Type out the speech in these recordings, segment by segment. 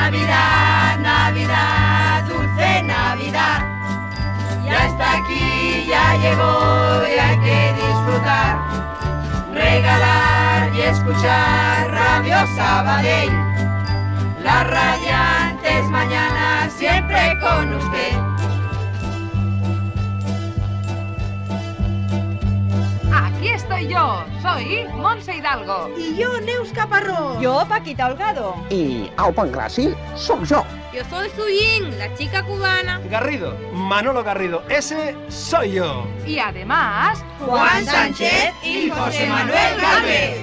Navidad, Navidad, dulce Navidad. Ya está aquí, ya llegó y hay que disfrutar. Regalar y escuchar Radio Sabadell. Las radiantes mañanas siempre con usted. Aquí estoy yo, soy Montse Hidalgo. Y yo, Neus Caparrós. Yo, Paquita Holgado. Y au Pancrasi, soy yo. Yo soy Suyín, la chica cubana. Garrido, Manolo Garrido, ese soy yo. Y además, Juan Sánchez y José Manuel Gálvez.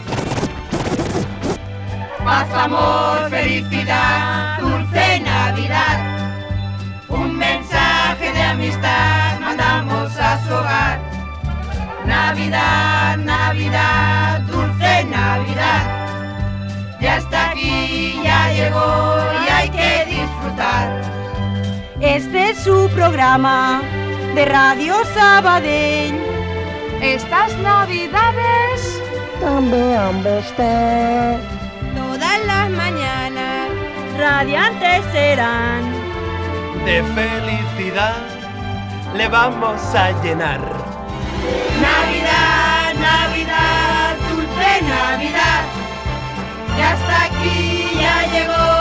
Paz, amor, felicidad, dulce Navidad. Un mensaje de amistad mandamos a su hogar. Navidad, Navidad, dulce Navidad. Ya está aquí, ya llegó y hay que disfrutar. Este es su programa de Radio Sabadell. estas Navidades També amb vostè. Todas las mañanas Radiantes serán. De felicidad le vamos a llenar. Navidad, Navidad, dulce Navidad. Ya está aquí, ya llegó